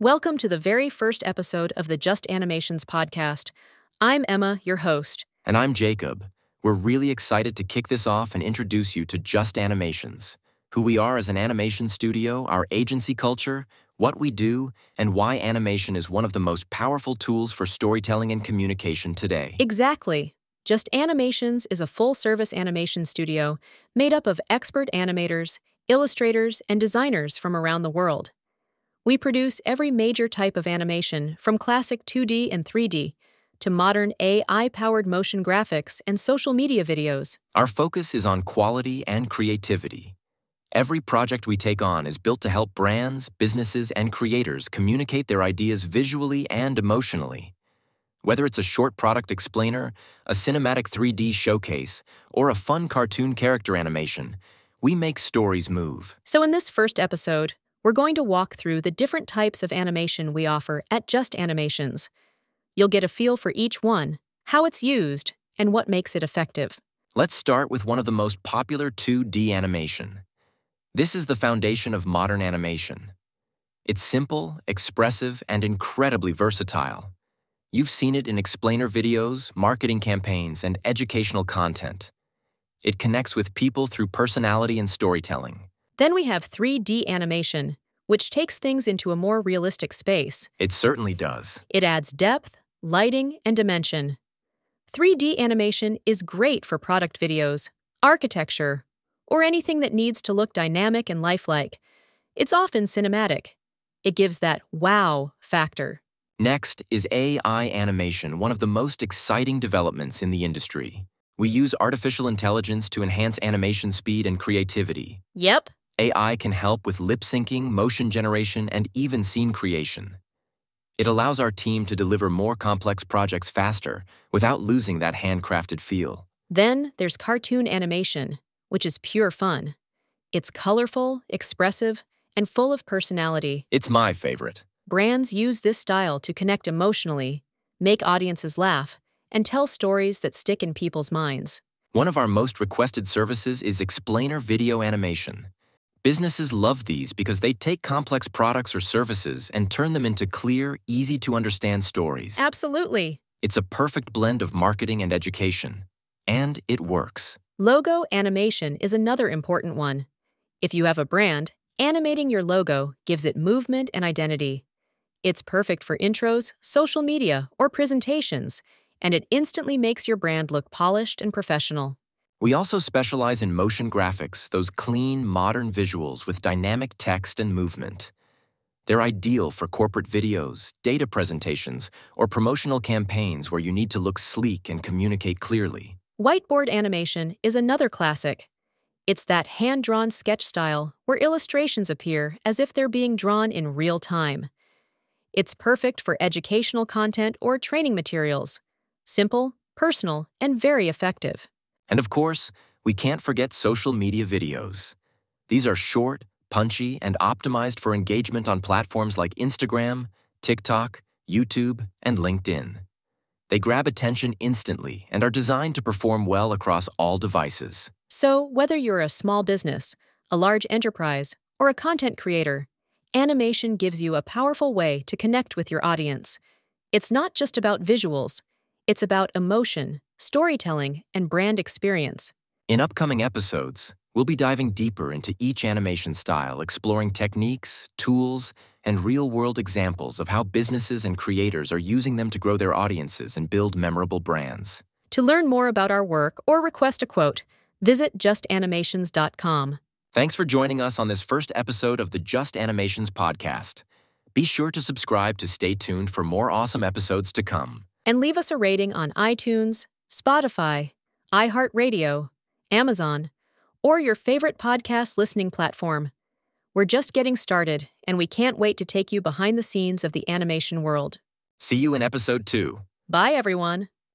Welcome to the very first episode of the Just Animations podcast. I'm Emma, your host. And I'm Jacob. We're really excited to kick this off and introduce you to Just Animations, who we are as an animation studio, our agency culture, what we do, and why animation is one of the most powerful tools for storytelling and communication today. Exactly. Just Animations is a full-service animation studio made up of expert animators, illustrators, and designers from around the world. We produce every major type of animation, from classic 2D and 3D to modern AI-powered motion graphics and social media videos. Our focus is on quality and creativity. Every project we take on is built to help brands, businesses, and creators communicate their ideas visually and emotionally. Whether it's a short product explainer, a cinematic 3D showcase, or a fun cartoon character animation, we make stories move. So in this first episode, we're going to walk through the different types of animation we offer at Just Animations. You'll get a feel for each one, how it's used, and what makes it effective. Let's start with one of the most popular 2D animation. This is the foundation of modern animation. It's simple, expressive, and incredibly versatile. You've seen it in explainer videos, marketing campaigns, and educational content. It connects with people through personality and storytelling. Then we have 3D animation, which takes things into a more realistic space. It certainly does. It adds depth, lighting, and dimension. 3D animation is great for product videos, architecture, or anything that needs to look dynamic and lifelike. It's often cinematic. It gives that wow factor. Next is AI animation, one of the most exciting developments in the industry. We use artificial intelligence to enhance animation speed and creativity. Yep. AI can help with lip syncing, motion generation, and even scene creation. It allows our team to deliver more complex projects faster without losing that handcrafted feel. Then there's cartoon animation, which is pure fun. It's colorful, expressive, and full of personality. It's my favorite. Brands use this style to connect emotionally, make audiences laugh, and tell stories that stick in people's minds. One of our most requested services is explainer video animation. Businesses love these because they take complex products or services and turn them into clear, easy-to-understand stories. Absolutely. It's a perfect blend of marketing and education. And it works. Logo animation is another important one. If you have a brand, animating your logo gives it movement and identity. It's perfect for intros, social media, or presentations, and it instantly makes your brand look polished and professional. We also specialize in motion graphics, those clean, modern visuals with dynamic text and movement. They're ideal for corporate videos, data presentations, or promotional campaigns where you need to look sleek and communicate clearly. Whiteboard animation is another classic. It's that hand-drawn sketch style where illustrations appear as if they're being drawn in real time. It's perfect for educational content or training materials. Simple, personal, and very effective. And of course, we can't forget social media videos. These are short, punchy, and optimized for engagement on platforms like Instagram, TikTok, YouTube, and LinkedIn. They grab attention instantly and are designed to perform well across all devices. So, whether you're a small business, a large enterprise, or a content creator, animation gives you a powerful way to connect with your audience. It's not just about visuals. It's about emotion, storytelling, and brand experience. In upcoming episodes, we'll be diving deeper into each animation style, exploring techniques, tools, and real-world examples of how businesses and creators are using them to grow their audiences and build memorable brands. To learn more about our work or request a quote, visit justanimations.com. Thanks for joining us on this first episode of the Just Animations podcast. Be sure to subscribe to stay tuned for more awesome episodes to come. And leave us a rating on iTunes, Spotify, iHeartRadio, Amazon, or your favorite podcast listening platform. We're just getting started, and we can't wait to take you behind the scenes of the animation world. See you in episode 2. Bye, everyone.